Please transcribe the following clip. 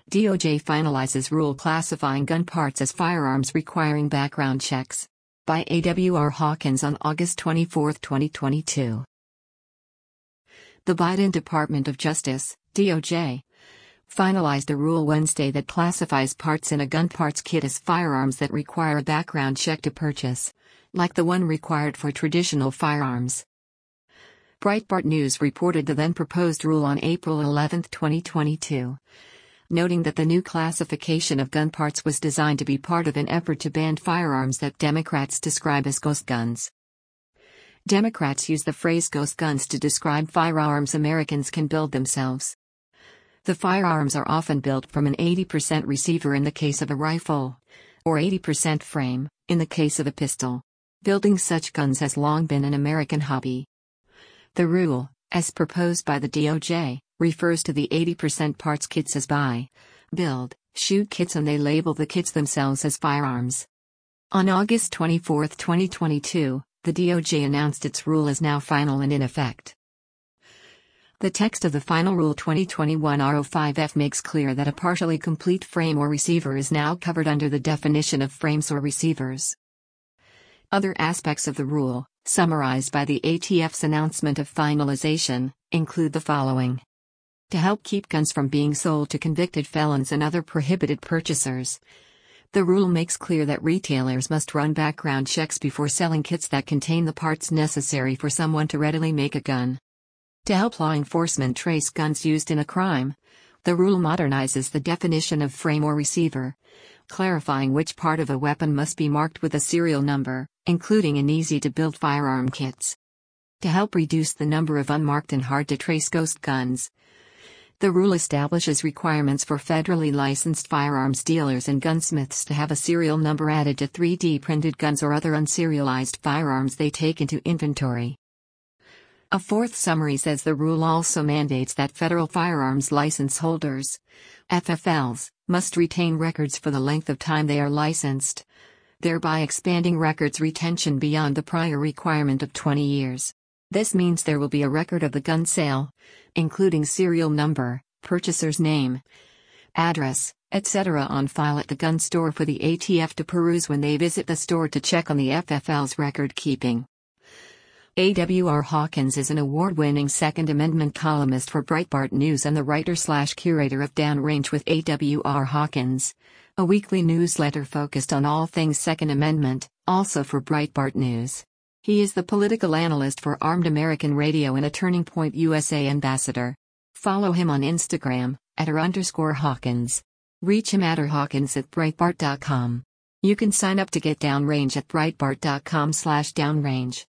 DOJ finalizes rule classifying gun parts as firearms requiring background checks. By A.W.R. Hawkins on August 24, 2022. The Biden Department of Justice, DOJ, finalized a rule Wednesday that classifies parts in a gun parts kit as firearms that require a background check to purchase, like the one required for traditional firearms. Breitbart News reported the then-proposed rule on April 11, 2022, noting that the new classification of gun parts was designed to be part of an effort to ban firearms that Democrats describe as ghost guns. Democrats use the phrase ghost guns to describe firearms Americans can build themselves. The firearms are often built from an 80% receiver in the case of a rifle, or 80% frame, in the case of a pistol. Building such guns has long been an American hobby. The rule, as proposed by the DOJ, refers to the 80% parts kits as buy, build, shoot kits, and they label the kits themselves as firearms. On August 24, 2022, the DOJ announced its rule is now final and in effect. The text of the final Rule 2021-R05F makes clear that a partially complete frame or receiver is now covered under the definition of frames or receivers. Other aspects of the rule, summarized by the ATF's announcement of finalization, include the following. To help keep guns from being sold to convicted felons and other prohibited purchasers, the rule makes clear that retailers must run background checks before selling kits that contain the parts necessary for someone to readily make a gun. To help law enforcement trace guns used in a crime, the rule modernizes the definition of frame or receiver, clarifying which part of a weapon must be marked with a serial number, including in easy-to-build firearm kits. To help reduce the number of unmarked and hard-to-trace ghost guns, the rule establishes requirements for federally licensed firearms dealers and gunsmiths to have a serial number added to 3D printed guns or other unserialized firearms they take into inventory. A fourth summary says the rule also mandates that federal firearms license holders, FFLs, must retain records for the length of time they are licensed, thereby expanding records retention beyond the prior requirement of 20 years. This means there will be a record of the gun sale, including serial number, purchaser's name, address, etc. on file at the gun store for the ATF to peruse when they visit the store to check on the FFL's record keeping. A.W.R. Hawkins is an award-winning Second Amendment columnist for Breitbart News and the writer/curator of Downrange with A.W.R. Hawkins, a weekly newsletter focused on all things Second Amendment, also for Breitbart News. He is the political analyst for Armed American Radio and a Turning Point USA ambassador. Follow him on Instagram, @r_Hawkins. Reach him at @Hawkins@Breitbart.com. You can sign up to get Downrange at Breitbart.com/Downrange.